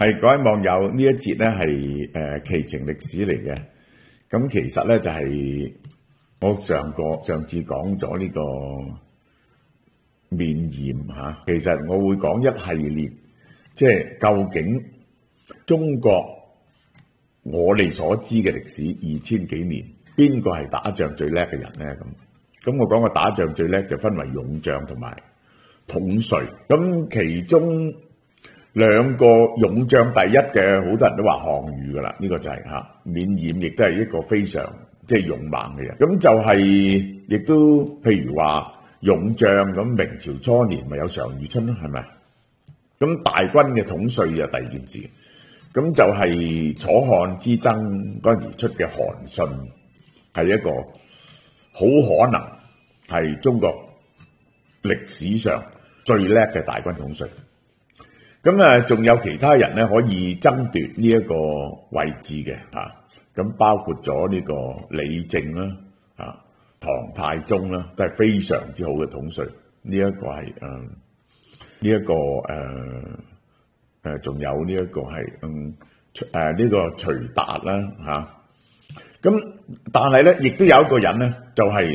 係各位網友，呢一節咧係奇情歷史嚟嘅。咁其實咧就係我上次講咗呢個面鹽嚇。其實我會講一系列，即係究竟中國我哋所知嘅歷史2000幾年，邊個係打仗最叻嘅人咧？咁我講個打仗最叻就分為勇將同埋統帥。咁其中兩個勇將第一嘅，好多人都話項羽噶啦，呢個就係免鹽，亦都係一個非常即係勇猛嘅人。咁就係亦都譬如話勇將咁，明朝初年咪有常遇春咯，係咪？咁大軍嘅統帥就第二件事，咁就係楚漢之爭嗰陣時出嘅韓信，係一個好可能係中國歷史上最叻嘅大軍統帥。咁仲有其他人咧可以爭奪呢一個位置嘅嚇，咁包括咗呢個李靖啦、唐太宗啦，都係非常之好嘅統帥。呢一個係仲有呢一個係呢個徐達啦嚇。咁但係咧，亦都有一個人咧，就係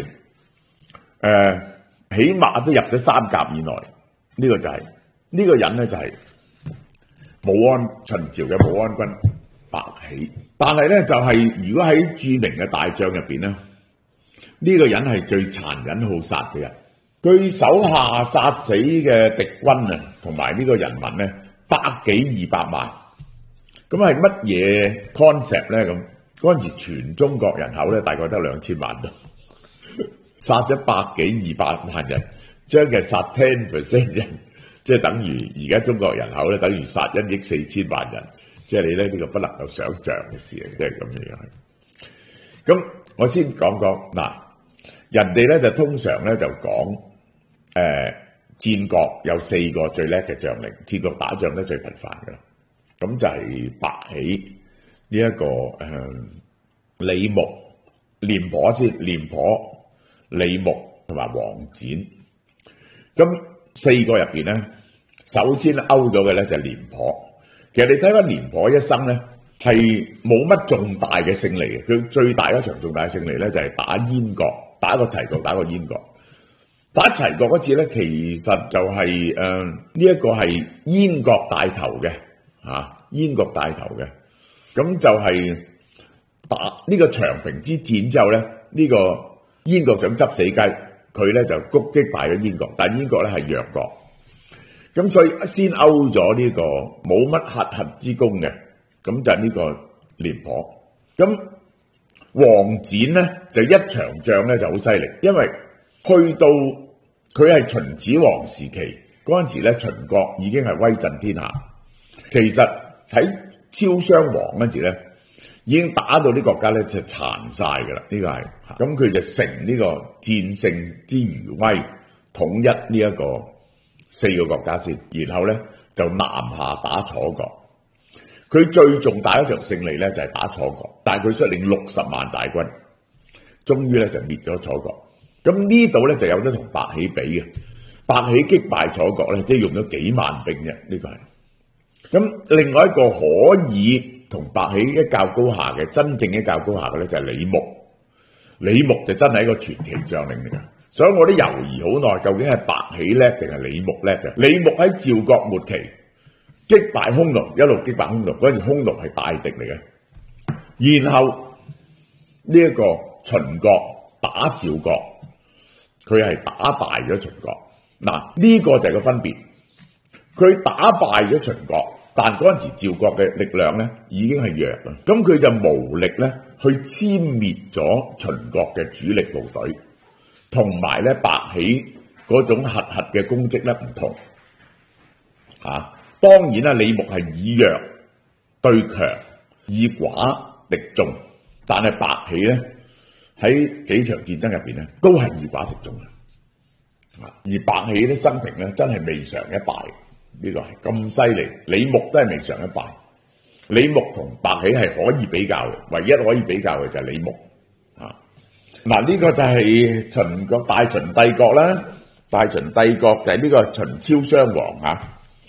起碼都入咗三甲以內。呢個就係呢個人咧，就係武安秦朝嘅武安君白起。但係咧，就係如果喺著名嘅大將入邊咧，呢個人係最殘忍好殺嘅人。佢手下殺死嘅敵軍啊，同埋呢個人民咧，100幾200萬。咁係乜嘢 concept 咧？咁嗰陣時全中國人口咧大概得2000萬度，殺咗100幾200萬人，將佢殺 10% 人。即係等於而家中國人口咧，等於殺1億4千萬人，即係你咧呢個不能夠想像嘅事嚟，即係咁樣。咁我先講講嗱，人哋咧就通常咧就講戰國有4個最叻嘅將領，戰國打仗咧最頻繁㗎啦。咁就係白起呢一個李牧、廉頗先，廉頗、李牧同埋王翦。咁4個入邊咧，首先勾咗嘅咧就係廉頗。其實你睇翻廉頗一生咧，係冇乜重大嘅勝利嘅。佢最大一場重大勝利咧就係打燕國，打過齊國，打過燕國。打齊國嗰次咧，其實就係呢一個係燕國帶頭嘅燕國帶頭嘅。咁就係打呢個長平之戰之後咧，呢個燕國想執死雞。佢咧就擊敗咗燕國，但燕國咧係弱國，咁所以先勾咗呢個冇乜赫之功嘅，咁就係呢個廉頗。咁王翦咧就一場仗咧就好犀利，因為去到佢係秦始皇時期嗰陣時咧，秦國已經係威震天下。其實喺昭襄王嗰陣時咧，已經打到啲國家咧就殘晒㗎啦，呢個係咁佢就乘呢個戰勝之餘威，統一呢一個4個國家先，然後咧就南下打楚國。佢最重大一場勝利咧就係打楚國，但係佢率領60萬大軍，終於咧就滅咗楚國。咁呢度咧就有得同白起比嘅，白起擊敗楚國咧，即係用咗幾萬兵啫，呢個係。咁另外一個可以同白起一較高下嘅，真正一較高下嘅咧就係李牧。李牧就真係一個傳奇將領嚟㗎，所以我都猶豫好耐，究竟係白起叻定係李牧叻嘅？李牧喺趙國末期擊敗匈奴，一路擊敗匈奴，嗰陣時匈奴係大敵嚟嘅。然後呢一個秦國打趙國，佢係打敗咗秦國。嗱，呢個就係個分別。佢打敗咗秦國，但嗰陣時趙國嘅力量咧已經係弱啦，咁佢就無力咧去殲滅咗秦國嘅主力部隊，同埋咧白起嗰種赫嘅功績咧唔同。當然啦，李牧係以弱對強，以寡敵眾，但係白起咧喺幾場戰爭入邊咧都係以寡敵眾嘅。而白起咧生平咧真係未嘗一敗。呢個係咁犀利，李牧真係未嘗一敗。李牧同白起係可以比較嘅，唯一可以比較嘅就係李牧。嗱，呢個就係秦國大秦帝國啦。大秦帝國就係呢個秦昭襄王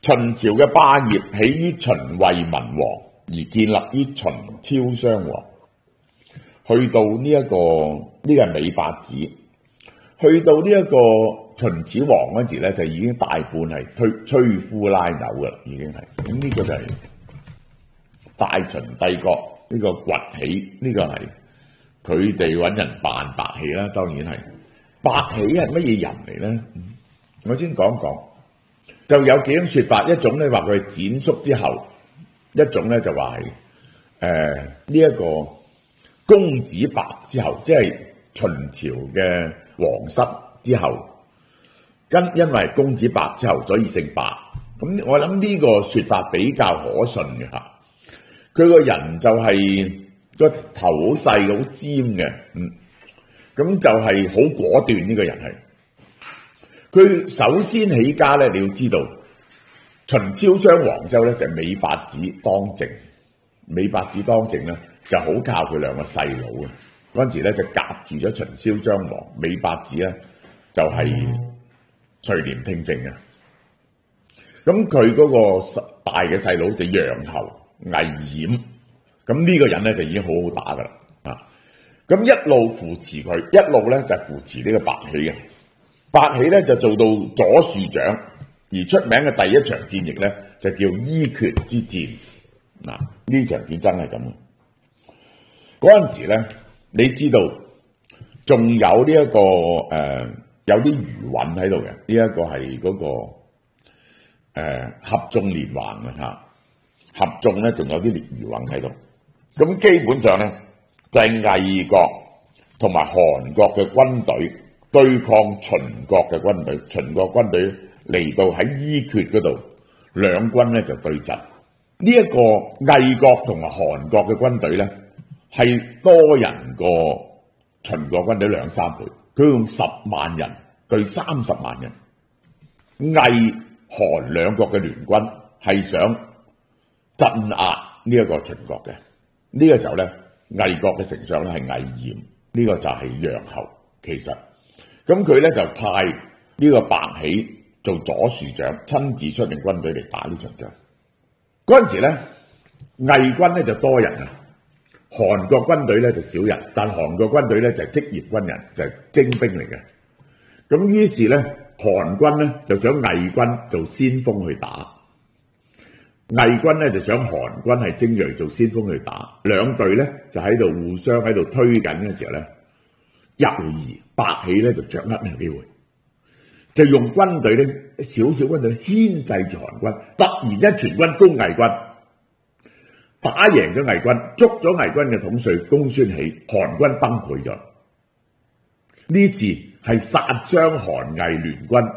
秦朝嘅霸業起於秦惠文王，而建立於秦昭襄王。去到呢個係尾八子，去到呢一個秦始皇嗰時咧，就已經大半係摧枯拉朽噶啦，已經係。咁呢個就係大秦帝國呢個崛起，呢個係佢哋揾人扮白起啦，當然係。白起係乜嘢人嚟咧？我先講講，就有幾種說法，一種咧話佢係蹇叔之後，一種咧就話係呢一個公子白之後，即係秦朝嘅皇室之後，因為公子白之後，所以姓白。咁我諗呢個說法比較可信嘅吓。佢個人就係個頭好細好尖嘅，咁就係好果斷呢個人係。佢首先起家咧，你要知道秦昭襄王之後咧就係尾八子當政，尾八子當政咧就好靠佢兩個細佬嘅。嗰陣時咧就夾住咗秦昭襄王，尾八子咧就係垂簾聽政嘅。咁佢嗰個大嘅細佬就楊侯魏冉，咁呢個人咧就已經好好打噶啦啊！咁一路扶持佢，一路咧就扶持呢個白起嘅。白起咧就做到左庶長，而出名嘅第一場戰役咧就叫伊闕之戰。嗱，呢場戰爭係咁嘅。嗰陣時咧，你知道仲有呢有啲餘韻喺度嘅，呢一個係嗰個合縱連橫嘅嚇，合縱咧仲有啲餘韻喺度。咁基本上咧就係魏國同埋韓國嘅軍隊對抗秦國嘅軍隊，秦國軍隊嚟到喺伊闕嗰度，兩軍咧就對陣。呢一個魏國同埋韓國嘅軍隊咧係多人過秦國軍隊2、3倍，佢用10萬人對30萬人。魏韓兩國嘅聯軍係想鎮壓呢一個秦國嘅。呢個時候咧，魏國嘅丞相咧係魏冉，呢個就係楊侯。其實咁佢咧就派呢個白起做左庶長，親自出領軍隊嚟打呢場仗。嗰陣時咧，魏軍咧就多人啊，韓國軍隊咧就少人，但韓國軍隊咧就係職業軍人，就係精兵嚟嘅。咁於是咧，韓軍咧就想魏軍做先鋒去打，魏軍咧就想韓軍係精銳做先鋒去打，兩隊咧就喺度互相喺度推緊嘅時候咧，猶豫白起咧就掌握呢個機會，就用軍隊咧少少軍隊牽制住韓軍，突然間全軍攻魏軍，打贏咗魏軍，捉咗魏軍嘅統帥公孫喜，韓軍崩潰咗。呢次係殺傷韓魏聯軍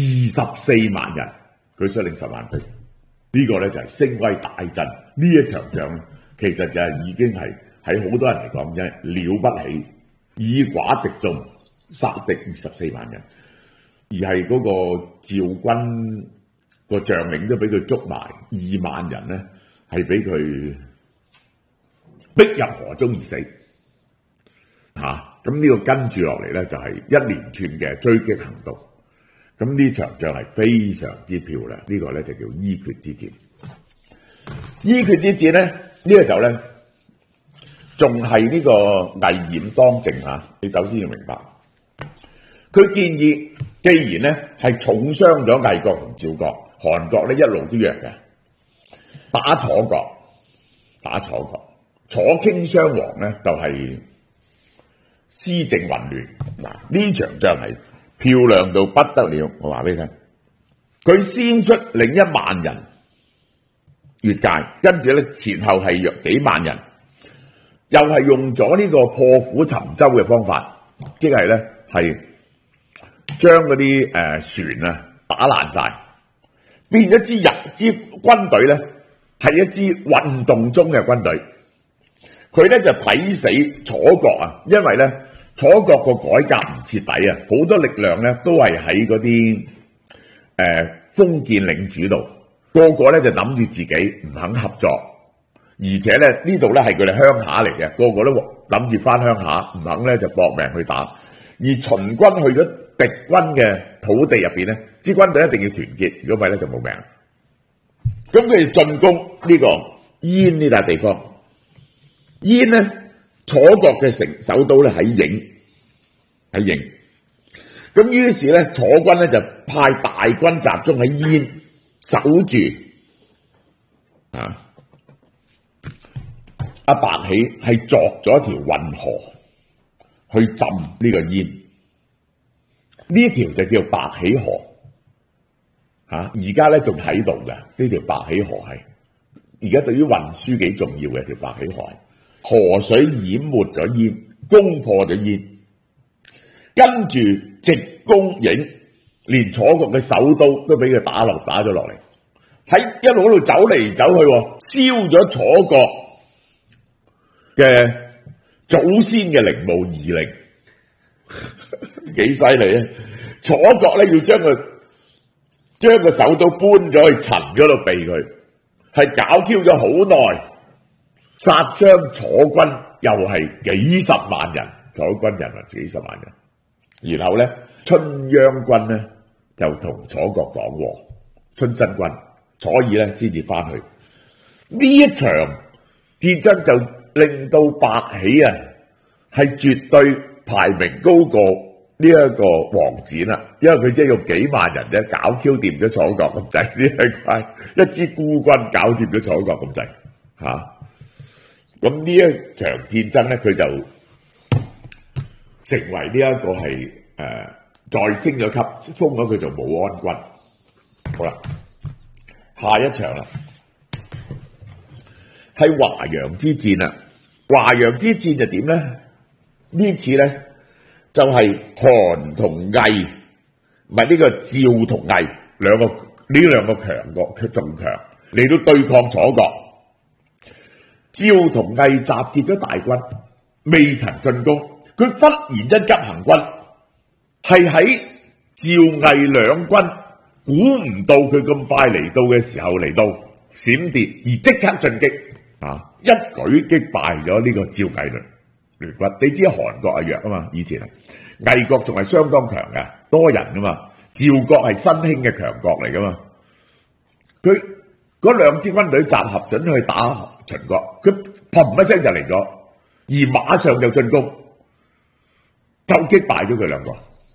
24萬人，佢率領10萬兵。呢個咧就係聲威大振。呢一場仗咧，其實就係已經係喺好多人嚟講真係了不起，以寡敵眾，殺敵24萬人，而係嗰個趙軍個將領都俾佢捉埋2萬人咧，係俾佢逼入河中而死嚇。咁呢個跟住落嚟咧，就係一連串嘅追擊行動。咁呢場仗係非常之漂亮，呢個咧就叫伊闕之戰。伊闕之戰咧，呢個時候咧，仲係呢個魏冉當政嚇。你首先要明白，佢建議，既然咧係重傷咗魏國同趙國，韓國咧一路都弱嘅，打楚國，楚傾襄王咧就係施政混亂。嗱，呢場仗係漂亮到不得了，我話俾你聽，佢先出領1萬人越界，跟住咧前後係約幾萬人，又係用咗呢個破釜沉舟嘅方法，即係咧係將嗰啲船啊打爛晒，變咗支軍隊咧係一支運動中嘅軍隊。佢咧就睇死楚國啊，因為咧楚國個改革唔徹底啊，好多力量咧都係喺嗰啲封建領主度，個個咧就諗住自己唔肯合作，而且咧呢度咧係佢哋鄉下嚟嘅，個個都諗住翻鄉下，唔肯咧就搏命去打。而秦軍去咗敵軍嘅土地入邊咧，支軍隊一定要團結，如果唔係咧就冇命。 咁佢哋進攻呢個燕呢笪地方。燕呢，楚國嘅首都咧喺郢，咁於是咧楚軍咧就派大軍集中喺燕守住。阿白起係鑿咗一條運河去浸呢個燕，呢條就叫白起河。而家咧仲喺度嘅呢條白起河係，而家對於運輸幾重要嘅條白起河。河水淹沒咗燕，攻破咗燕，跟住直攻郢，連楚國嘅首都都俾佢打咗落嚟，喺一路嗰度走嚟走去，燒咗楚國嘅祖先嘅陵墓夷陵，幾犀利啊！楚國咧要將個首都搬咗去陳嗰度避佢，係搞 Q 咗好耐。殺傷楚軍又係幾十萬人，楚軍人民幾十萬人。然後咧，春鞅軍咧就同楚國講和，春申軍，所以咧先至翻去。呢一場戰爭就令到白起啊係絕對排名高過呢一個王翦啦，因為佢即係用幾萬人啫搞 Q 掂咗楚國咁滯，呢一支孤軍搞掂咗楚國咁滯嚇。咁呢一場戰爭咧，佢就成為呢一個係再升咗級，封咗佢做武安軍。好啦，下一場啦，係華陽之戰啦。華陽之戰就點咧？呢次咧就係韓同魏，唔係呢個趙同魏兩個強國，佢仲強嚟到對抗楚國。趙同魏集結咗大軍，未曾進攻，佢忽然間急行軍，係喺趙魏兩軍估唔到佢咁快嚟到嘅時候嚟到閃電，而即刻進擊，一舉擊敗咗呢個趙魏聯軍。你知韓國係弱啊嘛，以前魏國仲係相當強嘅，多人啊嘛，趙國係新興嘅強國嚟噶嘛，佢嗰兩支軍隊集合準去打秦國，佢砰一聲就嚟咗，而馬上就進攻，就擊敗咗佢兩個。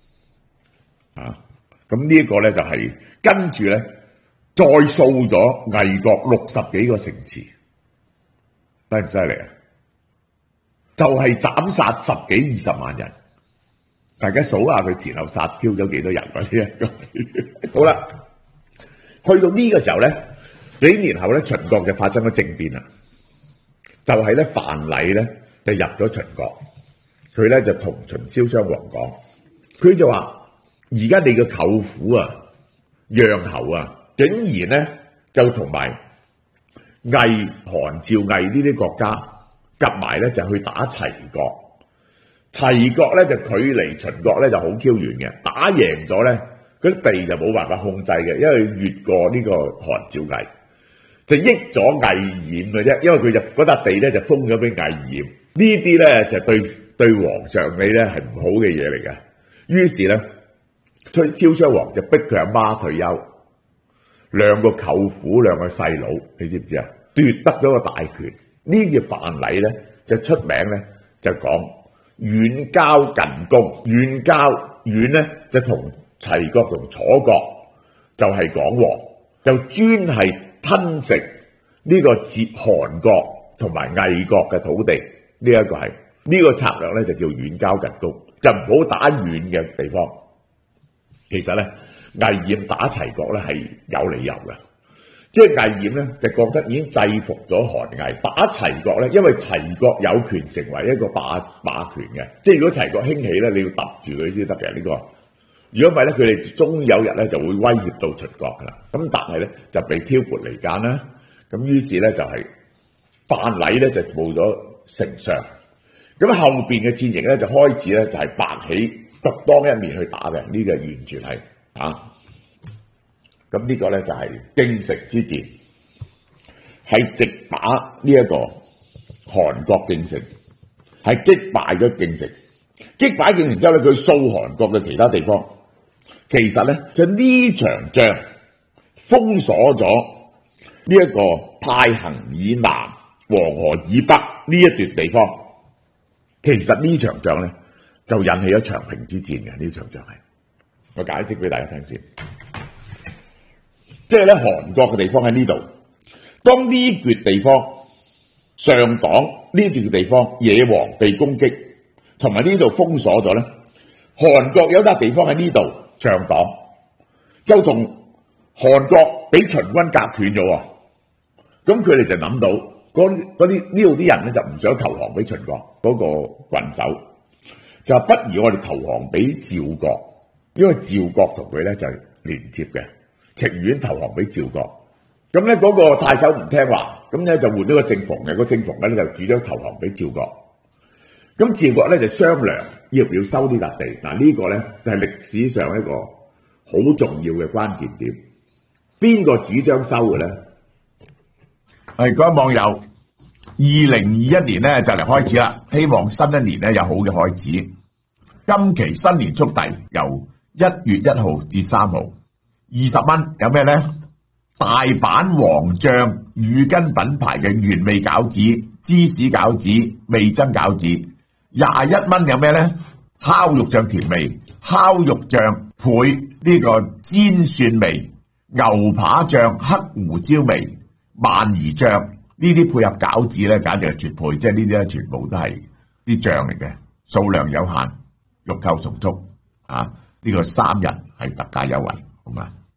咁呢一個咧就係跟住咧再掃咗魏國60幾個城池，犀唔犀利啊？就係斬殺10幾20萬人，大家數下佢前後殺 Q 咗幾多人嗰啲。好啦，去到呢個時候咧，幾年後咧，秦國就發生咗政變啦。就係咧，范蠡咧就入咗秦國，佢咧就同秦昭襄王講，佢就話：而家你個舅父啊，讓侯啊，竟然咧就同埋魏、韓、趙、魏呢啲國家夾埋咧就去打齊國。齊國咧就距離秦國咧就好 Q 遠嘅，打贏咗咧嗰啲地就冇辦法控制嘅，因為越過呢個韓、趙、魏。就益咗魏冉嘅啫，因為佢就嗰笪地咧就封咗俾魏冉，呢啲咧就對皇上你咧係唔好嘅嘢嚟嘅。於是咧，昭襄王就逼佢阿媽退休，兩個舅父兩個細佬，你知唔知啊？奪得咗個大權。呢叫范蠡咧就出名咧就講遠交近攻，遠咧就同齊國同楚國就係講和，就專係吞食呢個韓國同埋魏國嘅土地，呢一個係呢個策略咧就叫遠交近攻，就唔好打遠嘅地方。其實咧，魏冉打齊國咧係有理由嘅，即係魏冉咧就覺得已經制服咗韓魏，打齊國咧，因為齊國有權成為一個霸權嘅，即係如果齊國興起咧，你要揼住佢先得嘅呢個。如果唔係咧，佢哋終有日咧就會威脅到秦國噶啦。咁但係咧就被挑撥離間啦。咁於是咧就係范蠡咧就做咗丞相。咁後邊嘅戰役咧就開始咧就係白起獨當一面去打嘅，呢個完全係咁呢個咧就係京城之戰，係直打呢一個韓國京城，係擊敗咗京城。擊敗京城之後咧，佢掃韓國嘅其他地方。其實咧就呢場仗封鎖咗呢一個太行以南、黃河以北呢一段地方，其實呢場仗咧就引起咗長平之戰嘅。呢場仗係我解釋俾大家聽先，即係咧韓國嘅地方喺呢度，當呢橛地方上黨呢段嘅地方野王被攻擊，同埋呢度封鎖咗咧，韓國有笪地方喺呢度上黨，就同韓國俾秦軍隔斷咗喎。咁佢哋就諗到嗰啲呢度啲人咧就唔想投降俾秦國嗰個郡守，就不如我哋投降俾趙國，因為趙國同佢咧就係連接嘅，情願投降俾趙國。咁咧嗰個太守唔聽話，咁咧就換咗個姓馮嘅，個姓馮咧就主張投降俾趙國。咁趙國咧就商量要唔要收呢笪地。嗱，呢個咧就係歷史上一個好重要嘅關鍵點。邊個主張收嘅咧？各位網友，2021年咧就嚟開始啦，希望新一年咧有好嘅開始。今期新年速遞由1月1號至3號，20蚊有咩咧？大阪王醬乳根品牌嘅原味餃子、芝士餃子、味噌餃子，21蚊有咩咧？烤肉醬甜味，烤肉醬配呢個煎蒜味、牛扒醬黑胡椒味、鰻魚醬，呢啲配合餃子咧，簡直係絕配。即係呢啲咧，全部都係啲醬嚟嘅，數量有限，欲購從速啊！呢個3日係特價優惠，好嘛？